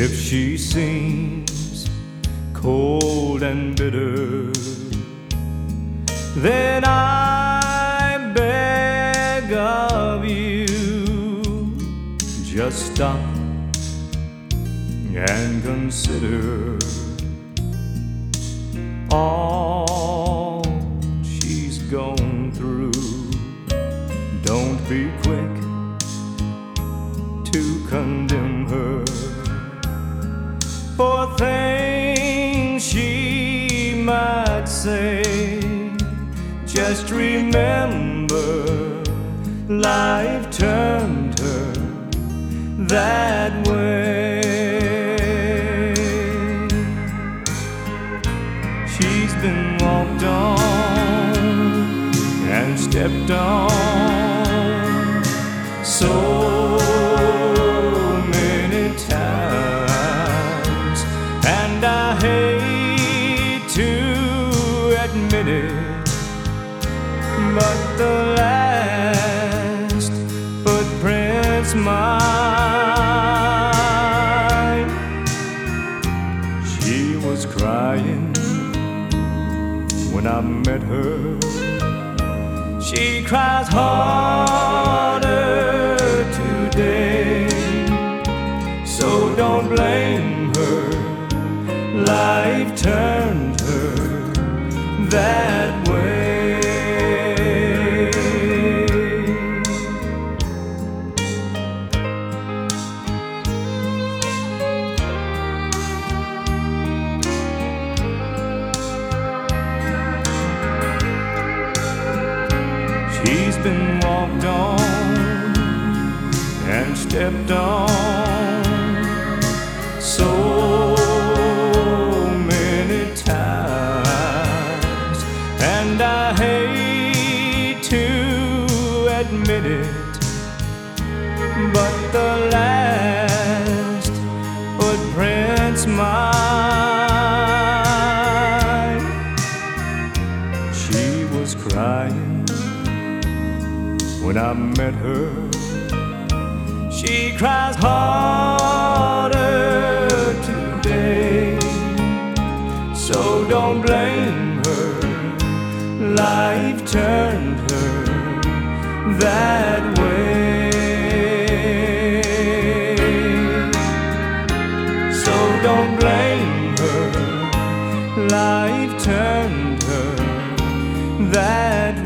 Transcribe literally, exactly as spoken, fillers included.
If she seems cold and bitter, then I beg of you, just stop and consider all she's gone through. Don't be quick to condemn her for things she might say. Just remember, life turned her that way. She's been walked on and stepped on so many times, and I hate to admit it, but the last footprints mine. She was crying when I met her. She cries harder today, so don't blame her. Life turned her that way. She's been walked on and stepped on so many times, and I hate to admit it, but the last footprints mine. She was crying when I met her. She cries harder today, so don't blame her. Life turned her that way. So don't blame her. Life turned her that way.